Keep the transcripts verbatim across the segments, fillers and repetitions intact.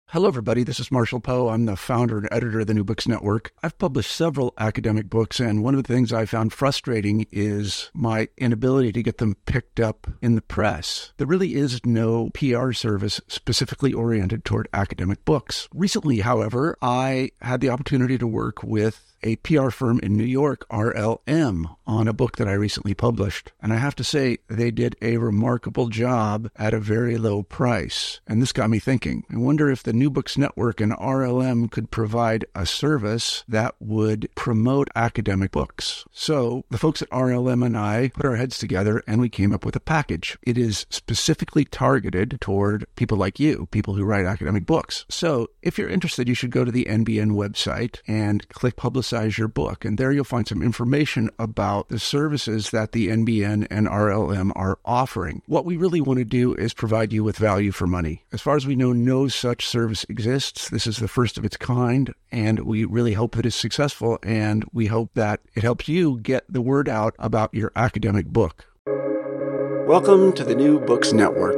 Hello, everybody. This is Marshall Poe. I'm the founder and editor of the New Books Network. I've published several academic books, and one of the things I found frustrating is my inability to get them picked up in the press. There really is no P R service specifically oriented toward academic books. Recently, however, I had the opportunity to work with a P R firm in New York, R L M, on a book that I recently published. And I have to say, they did a remarkable job at a very low price. And this got me thinking. I wonder if the New Books Network and R L M could provide a service that would promote academic books. So the folks at R L M and I put our heads together and we came up with a package. It is specifically targeted toward people like you, people who write academic books. So if you're interested, you should go to the N B N website and click Publicize your book. And there you'll find some information about the services that the N B N and R L M are offering. What we really want to do is provide you with value for money. As far as we know, no such service exists. This is the first of its kind, and we really hope that it's successful, and we hope that it helps you get the word out about your academic book. Welcome to the New Books Network.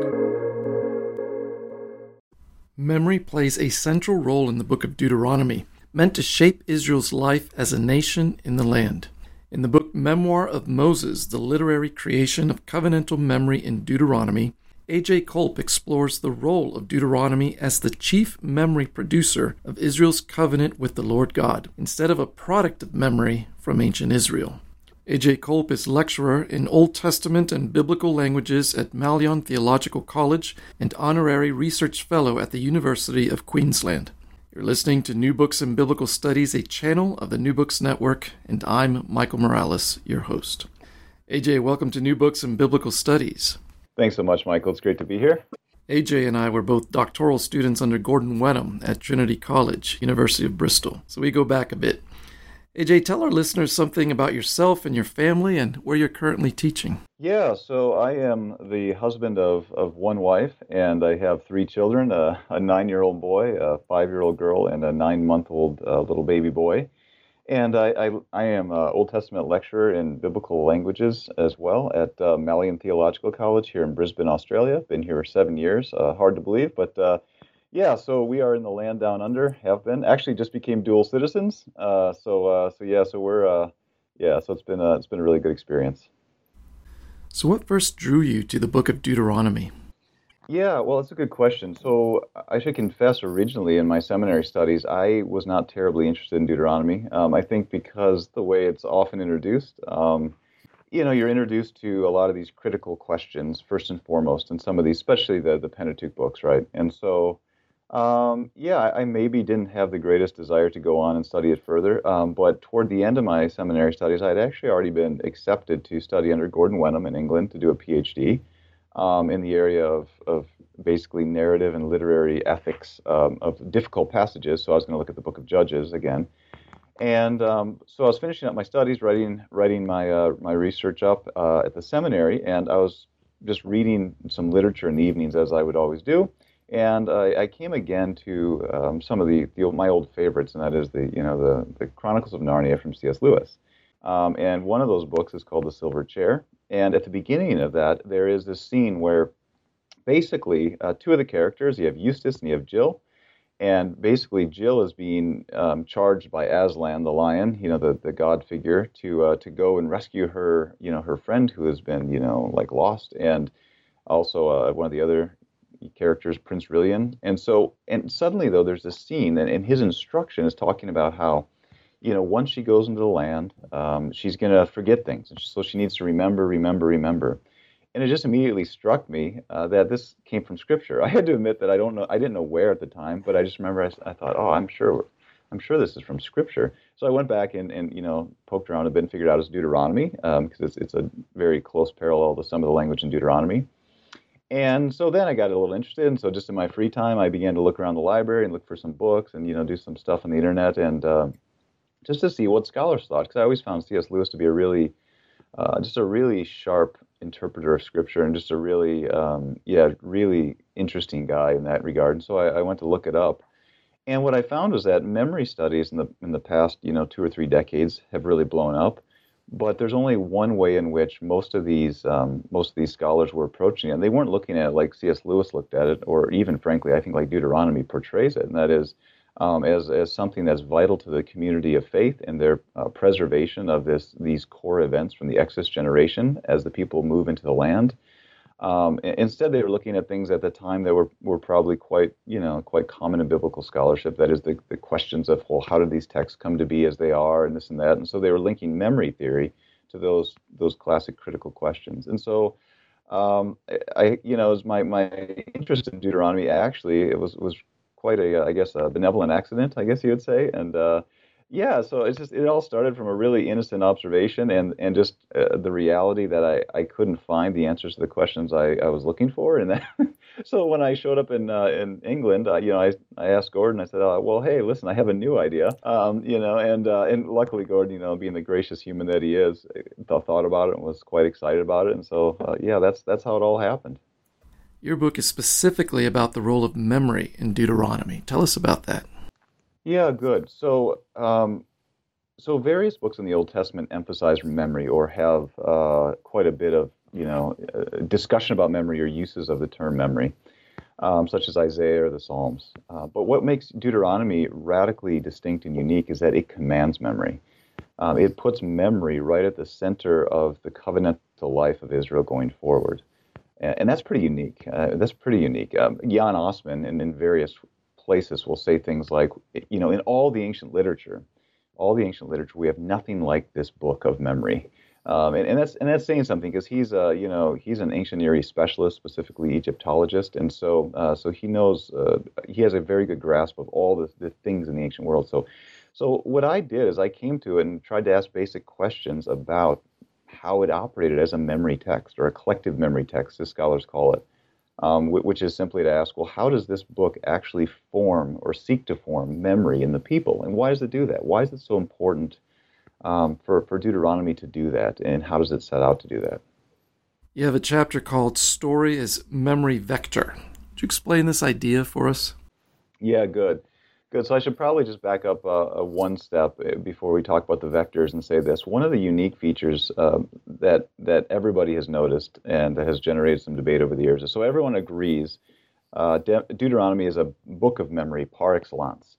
Memory plays a central role in the book of Deuteronomy, meant to shape Israel's life as a nation in the land. In the book Memoir of Moses, the literary creation of covenantal memory in Deuteronomy, A J Kolb explores the role of Deuteronomy as the chief memory producer of Israel's covenant with the Lord God, instead of a product of memory from ancient Israel. A J Kolb is lecturer in Old Testament and Biblical Languages at Malyon Theological College and honorary research fellow at the University of Queensland. You're listening to New Books in Biblical Studies, a channel of the New Books Network, and I'm Michael Morales, your host. A J, welcome to New Books in Biblical Studies. Thanks so much, Michael. It's great to be here. A J and I were both doctoral students under Gordon Wenham at Trinity College, University of Bristol, so we go back a bit. A J, tell our listeners something about yourself and your family and where you're currently teaching. Yeah, so I am the husband of, of one wife, and I have three children, a, a nine-year-old boy, a five-year-old girl, and a nine-month-old uh, little baby boy. And I, I, I am an Old Testament lecturer in Biblical Languages as well at uh, Malyon Theological College here in Brisbane, Australia. Been here seven years, uh, hard to believe, but uh, yeah, so we are in the land down under, have been, actually just became dual citizens. Uh, so uh, so yeah, so we're, uh, yeah, so it's been, a, it's been a really good experience. So what first drew you to the book of Deuteronomy? Yeah, well, it's a good question. So I should confess, originally in my seminary studies, I was not terribly interested in Deuteronomy. Um, I think because the way it's often introduced, um, you know, you're introduced to a lot of these critical questions, first and foremost, in some of these, especially the, the Pentateuch books, right? And so, um, yeah, I, I maybe didn't have the greatest desire to go on and study it further, um, but toward the end of my seminary studies, I'd actually already been accepted to study under Gordon Wenham in England to do a PhD. Um, in the area of, of basically narrative and literary ethics um, of difficult passages. So I was going to look at the Book of Judges again. And um, so I was finishing up my studies, writing writing my uh, my research up uh, at the seminary, and I was just reading some literature in the evenings, as I would always do. And I, I came again to um, some of the, the old, my old favorites, and that is the you know the, the Chronicles of Narnia from C S Lewis. Um, and one of those books is called The Silver Chair. And at the beginning of that, there is this scene where basically uh, two of the characters, you have Eustace and you have Jill, and basically Jill is being um, charged by Aslan, the lion, you know, the, the god figure, to uh, to go and rescue her, you know, her friend who has been, you know, like lost, and also uh, one of the other characters, Prince Rilian. And so, and suddenly though, there's this scene, and, and his instruction is talking about how, you know, once she goes into the land, um, she's going to forget things. So she needs to remember, remember, remember. And it just immediately struck me uh, that this came from Scripture. I had to admit that I don't know, I didn't know where at the time, but I just remember I, I thought, oh, I'm sure, I'm sure this is from Scripture. So I went back and, and you know, poked around a bit and figured out it's Deuteronomy, because um, it's, it's a very close parallel to some of the language in Deuteronomy. And so then I got a little interested, and so just in my free time, I began to look around the library and look for some books and, you know, do some stuff on the internet, and uh, just to see what scholars thought, because I always found C S Lewis to be a really, uh, just a really sharp interpreter of Scripture, and just a really, um, yeah, really interesting guy in that regard. And so I, I went to look it up, and what I found was that memory studies in the in the past, you know, two or three decades have really blown up. but there's only one way in which most of these um, most of these scholars were approaching it. And they weren't looking at it like C S. Lewis looked at it, or even, frankly, I think like Deuteronomy portrays it, and that is um, as as something that's vital to the community of faith and their uh, preservation of this these core events from the Exodus generation as the people move into the land. Um, instead, they were looking at things at the time that were, were probably quite, you know, quite common in biblical scholarship. That is the, the questions of, well, how did these texts come to be as they are, and this and that. And so they were linking memory theory to those those classic critical questions. And so, um, I, you know, as my my interest in Deuteronomy, actually, it was was quite a, I guess, a benevolent accident, I guess you would say, and. Uh, Yeah, so it's just it all started from a really innocent observation and and just uh, the reality that I, I couldn't find the answers to the questions I, I was looking for, and that, so when I showed up in uh, in England, uh, you know, I I asked Gordon, I said, uh, well, hey, listen, I have a new idea, um, you know, and uh, and luckily Gordon, you know, being the gracious human that he is, th- thought about it and was quite excited about it, and so uh, yeah, that's that's how it all happened. Your book is specifically about the role of memory in Deuteronomy. Tell us about that. Yeah, good. So, um, so various books in the Old Testament emphasize memory or have uh, quite a bit of, you know, uh, discussion about memory or uses of the term memory, um, such as Isaiah or the Psalms. Uh, but what makes Deuteronomy radically distinct and unique is that it commands memory. Um, it puts memory right at the center of the covenantal life of Israel going forward, and, and that's pretty unique. Uh, that's pretty unique. Um, Jan Osman, and in various places will say things like, you know, in all the ancient literature, all the ancient literature, we have nothing like this book of memory, um, and, and that's and that's saying something because he's a, you know, he's an ancient Near East specialist, specifically Egyptologist, and so uh, so he knows uh, he has a very good grasp of all the, the things in the ancient world. So, so what I did is I came to it and tried to ask basic questions about how it operated as a memory text or a collective memory text, as scholars call it. Um, which is simply to ask, well, how does this book actually form or seek to form memory in the people? And why does it do that? Why is it so important um, for, for Deuteronomy to do that? And how does it set out to do that? You have a chapter called Story as Memory Vector. Would you explain this idea for us? Yeah, good. Good. So I should probably just back up uh, one step before we talk about the vectors and say this. One of the unique features uh, that that everybody has noticed and that has generated some debate over the years is so everyone agrees uh, De- Deuteronomy is a book of memory par excellence,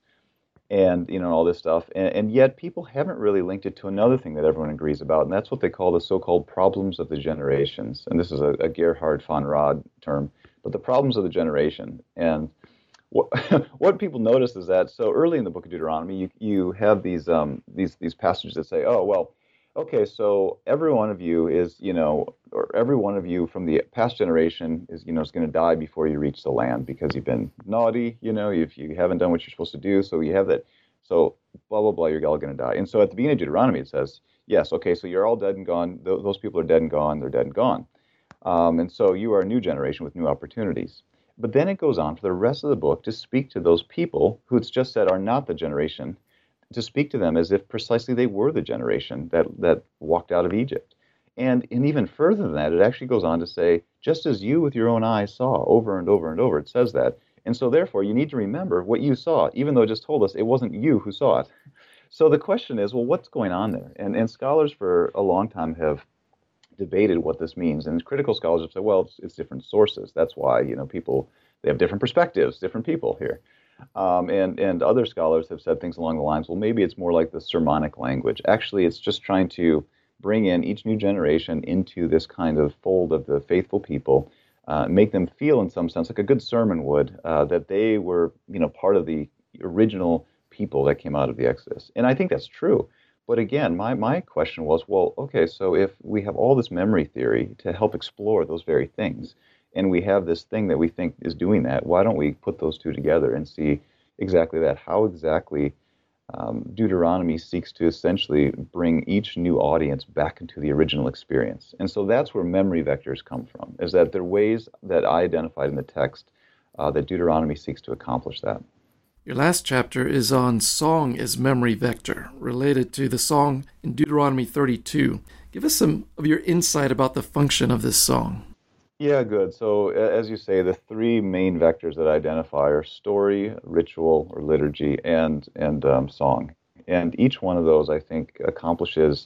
and you know all this stuff, and, and yet people haven't really linked it to another thing that everyone agrees about, and that's what they call the so-called problems of the generations. And this is a, a Gerhard von Rad term, but the problems of the generation. And What, what people notice is that so early in the book of Deuteronomy, you you have these um these these passages that say, oh well, okay, so every one of you is you know, or every one of you from the past generation is you know is going to die before you reach the land because you've been naughty, you know, if you haven't done what you're supposed to do, so you have that, so blah blah blah, you're all going to die. And so at the beginning of Deuteronomy, it says, yes, okay, so you're all dead and gone. Th- those people are dead and gone. They're dead and gone. Um, and so you are a new generation with new opportunities. But then it goes on for the rest of the book to speak to those people who it's just said are not the generation, to speak to them as if precisely they were the generation that, that walked out of Egypt. And, and even further than that, it actually goes on to say, just as you with your own eyes saw over and over and over, it says that. And so therefore, you need to remember what you saw, even though it just told us it wasn't you who saw it. So the question is, well, what's going on there? And, and scholars for a long time have debated what this means, and critical scholars have said, well, it's, it's different sources. That's why you know people they have different perspectives, different people here, um, and and other scholars have said things along the lines, well, maybe it's more like the sermonic language. Actually, it's just trying to bring in each new generation into this kind of fold of the faithful people, uh, make them feel in some sense like a good sermon would, uh, that they were you know part of the original people that came out of the Exodus, and I think that's true. But again, my, my question was, well, okay, so if we have all this memory theory to help explore those very things, and we have this thing that we think is doing that, why don't we put those two together and see exactly that? How exactly um, Deuteronomy seeks to essentially bring each new audience back into the original experience. And so that's where memory vectors come from, is that there are ways that I identified in the text uh, that Deuteronomy seeks to accomplish that. Your last chapter is on song as memory vector, related to the song in Deuteronomy thirty-two. Give us some of your insight about the function of this song. Yeah, good. So as you say, the three main vectors that I identify are story, ritual, or liturgy, and and um, song. And each one of those, I think, accomplishes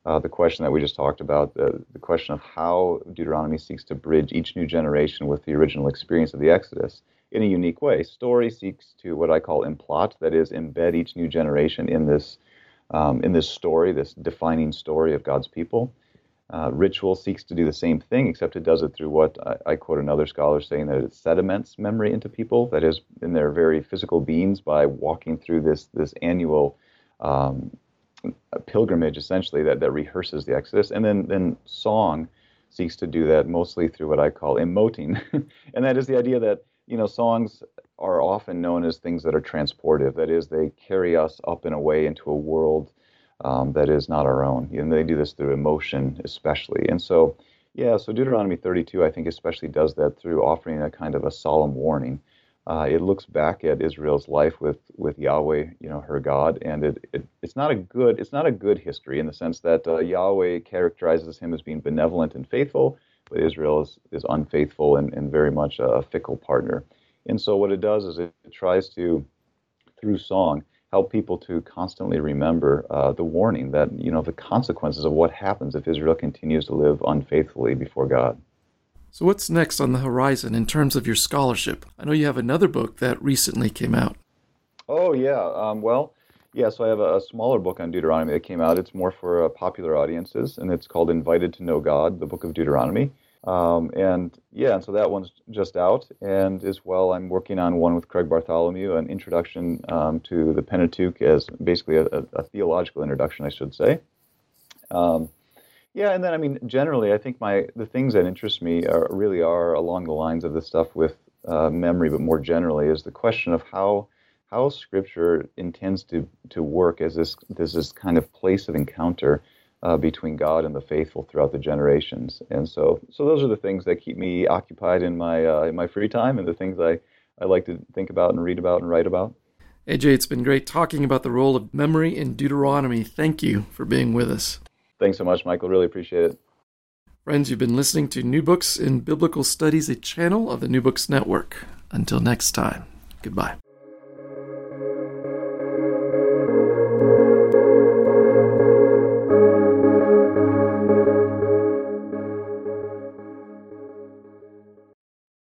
uh, the question that we just talked about, the, the question of how Deuteronomy seeks to bridge each new generation with the original experience of the Exodus in a unique way. Story seeks to what I call implot, that is, embed each new generation in this um, in this story, this defining story of God's people. Uh, ritual seeks to do the same thing, except it does it through what I, I quote another scholar saying that it sediments memory into people, that is, in their very physical beings, by walking through this this annual um, pilgrimage, essentially, that, that rehearses the Exodus. And then, then song seeks to do that mostly through what I call emoting. And that is the idea that, you know, songs are often known as things that are transportive. That is, they carry us up in a way into a world um, that is not our own. And they do this through emotion, especially. And so, yeah, so Deuteronomy thirty-two, I think, especially does that through offering a kind of a solemn warning. Uh, it looks back at Israel's life with, with Yahweh, you know, her God, and it, it it's not a good it's not a good history in the sense that uh, Yahweh characterizes him as being benevolent and faithful, but Israel is, is unfaithful and, and very much a fickle partner. And so what it does is it, it tries to, through song, help people to constantly remember uh, the warning that, you know, the consequences of what happens if Israel continues to live unfaithfully before God. So what's next on the horizon in terms of your scholarship? I know you have another book that recently came out. Oh, yeah. Um, well, yeah, so I have a, a smaller book on Deuteronomy that came out. It's more for uh, popular audiences, and it's called Invited to Know God, the Book of Deuteronomy. Um, and, yeah, and so that one's just out. And as well, I'm working on one with Craig Bartholomew, an introduction um, to the Pentateuch, as basically a, a, a theological introduction, I should say. Um Yeah, and then, I mean, generally, I think my the things that interest me are, really are along the lines of the stuff with uh, memory, but more generally is the question of how how Scripture intends to to work as this this, this kind of place of encounter uh, between God and the faithful throughout the generations. And so so those are the things that keep me occupied in my uh, in my free time, and the things I, I like to think about and read about and write about. A J, it's been great talking about the role of memory in Deuteronomy. Thank you for being with us. Thanks so much, Michael. Really appreciate it. Friends, you've been listening to New Books in Biblical Studies, a channel of the New Books Network. Until next time, goodbye.